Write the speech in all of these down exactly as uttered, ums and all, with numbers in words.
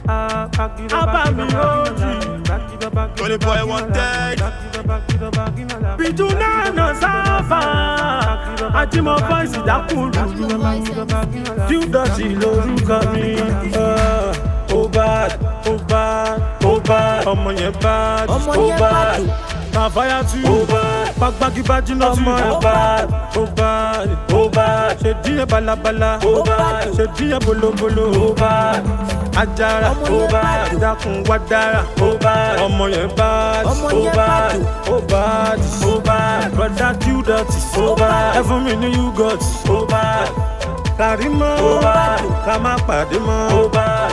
Abami Oji. Tony boy wanted. Biduna no Safa. Ajimo voice Dakulu. You dirty lórúkọ mi. Oh bad, oh bad, oh bad. Ọmọ yẹn bad, oh bad. Na fire too. Oh bad. Pagbagi baji no too. Oh bad, oh bad, oh bad. Ṣe díẹ̀ balabala. Oh bad. Ṣe díẹ̀ bolobolo. Oh bad. Ajara, oh bad. Dákun wá dára. Oh bad. Ọmọ yẹn bad, oh bad, oh bad, oh bad. Brother you dirty, oh bad. Ẹ fún mi ní you got, oh bad. Karimo, oh bad. Ká má pàdé mọ́, oh bad.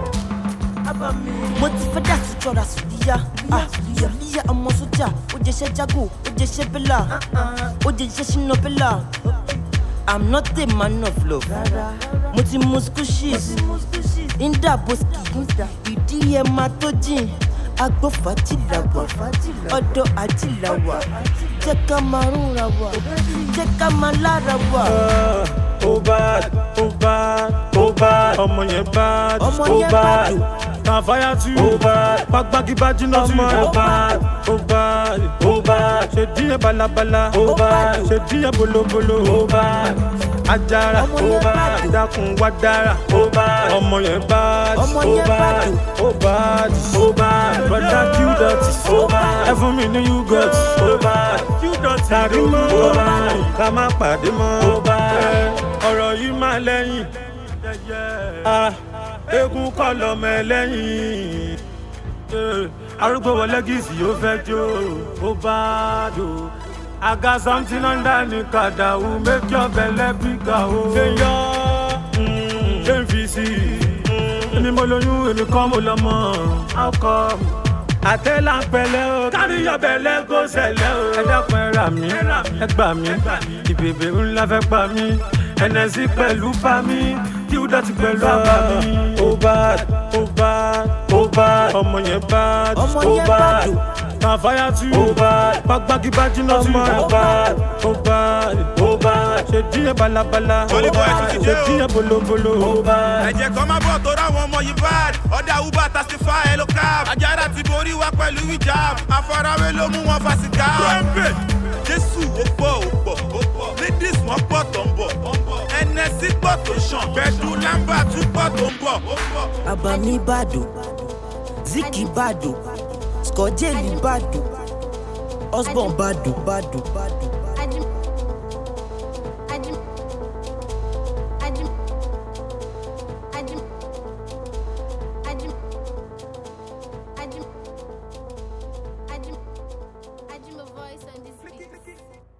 Mo ti fẹ́ dà sí jọra sùdíyà. Sùdíyà ọmọ sójà. Ó jẹ iṣẹ́ jago, ó jẹ iṣẹ́ bẹ́là. Ó jẹ iṣẹ́ ṣínà bẹ́là. I'm not a man of love. Mo ti mu squishes. Inda boski. Ìdí ẹ̀ máa tó jìn. Agbó fàájìlà wà. Ọ̀dọ̀ àjìlà wà. Jẹ́ ká máa rúnra wà. Jẹ́ ká máa lára wà. Oh bad, oh bad, oh bad. Ọmọ yẹn bad, oh bad. Na fire too. Oh bad. Pagbagi baji no too. Oh bad, oh bad, oh bad. Ṣe díẹ̀ balabala. Oh bad. Ṣe díẹ̀ bolobolo. Oh bad. Ajara, oh bad. Dákun wá dára. Oh bad. Ọmọ yẹn bad, oh bad, oh bad, oh bad. Brother you dirty, oh bad. Ẹ fún mi ní you got, oh bad. You dirty, Karimo, oh bad. Ká má pàdé mọ́, oh bad. Ọ̀rọ̀ yìí máa lẹ́yìn. Egun kọ́ lọ́mọ ẹlẹ́yìn. Arúgbó wọlé gíìsì yóò fẹ́ jó. Ó bá dò. I got something under the kada who make your belly bigger. Ṣé yọ? Ṣé n fi sí? Èmi mo lóyún, èmi kọ́ mo lọ́mọ. How come? Àtẹ́lá ń pẹ̀lẹ́ o, kárí yọ bẹ̀lẹ́ kó ṣẹlẹ̀ o. Ẹ dákun ẹ rà mí, ẹ gbà mí, ìbèbè ńlá fẹ́ pa mí. Ẹnẹ́sì pẹ̀lú bá mi, kí ó dọ̀tí pẹ̀lú àbá mi. Oh bad, oh bad, oh bad. Ọmọ yẹn bad, oh bad. Na fire too. Oh bad. Pagbagi baji no too. Oh bad, oh bad, oh bad. Ṣe díẹ̀ balabala. Tony boy ti ti Ṣe dé o. díẹ̀ bolobolo. Oh bad. Ẹ̀jẹ̀ kan máa bọ̀ tó ráwọn ọmọ yìí bad. Ọ̀dà Uber Tastify Hello Cab. Àjàrà ti borí wa pẹ̀lú hijab. Àfarawé ló mú wọn fásikà. Trumpet. Jésù ó pọ̀ ó pọ̀ ó pọ̀. Ladies wọ́n pọ̀ tó ń bọ̀. Ẹnẹ́sì pọ̀ tó ṣàn. Pẹ̀lú lámbà tún pọ̀ tó ń bọ̀. Abami bado. Ziki bado. Skojeli bado. Osborn bado bado bado. Voice on this beat.